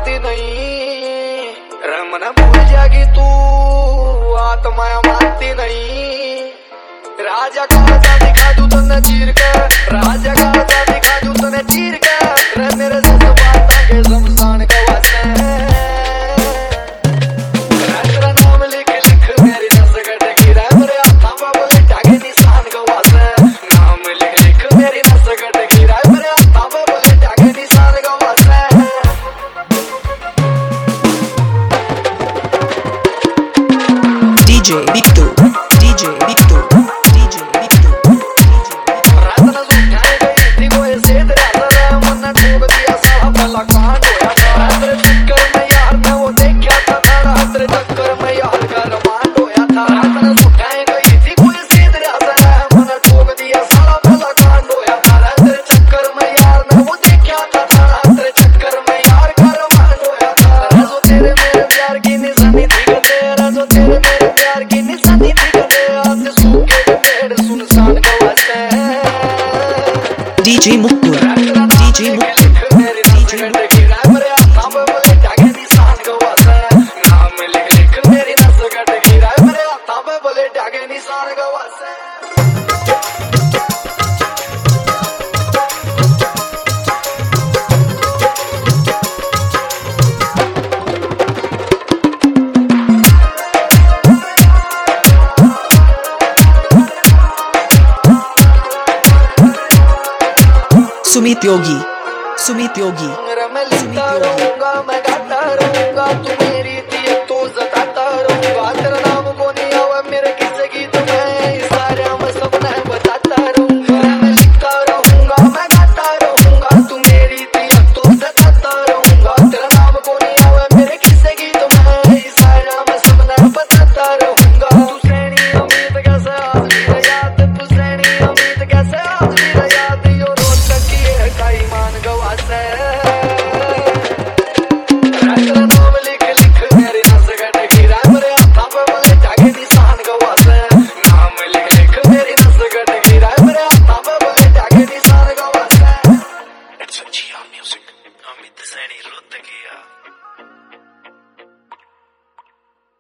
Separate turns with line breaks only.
मानती नहीं, रमन भूल जाएगी तू, आत्मा मानती नहीं। राजा का दिखा दूं तने चीर के, राजा का दिखा दूं तने चीर के, रे मेरे जज्बात के शमशान का वास्ते। तेरा नाम लिख लिख मेरी नस कटेगी रे, मेरे हाथों पे बोले जाके निशान का वास्ते। नाम लिख लिख मेरी नस कटेगी रे, मेरे हाथों पे बोले जाके निशान का वास्ते।
DJ Bittu, DJ Bittu, DJ Bittu,
रात न सुझाए गई थी वो ऐसे तेरा मन ठोक दिया साला भला कांड होया था। तेरे चक्कर में यार मैं वो देखा था, तेरे चक्कर में यार का रमान होया था। रात न सुझाए गई थी वो ऐसे तेरा मन ठोक दिया साला भला कांड होया था। तेरे चक्कर में यार मैं वो देखा था, तेरे चक्कर में यार का रमान होया था। जो तेरे मेरे प्यार की निशानी थी तेरा, जो तेरे मेरे प्यार की निशानी थी आज सूखे पेड़ सुनसान का वास्ते।
DJ Mukul, DJ Mukul, DJ Mukul.
मेरे हाथों पे बोले जाके निशान का वास्ते। नाम लिख लिख मेरी नस कटेगी रे, मेरे हाथों पे बोले जाके निशान का वास्ते।
Sumit Yogi, Sumit Yogi,
रमल
Sumit Yogi.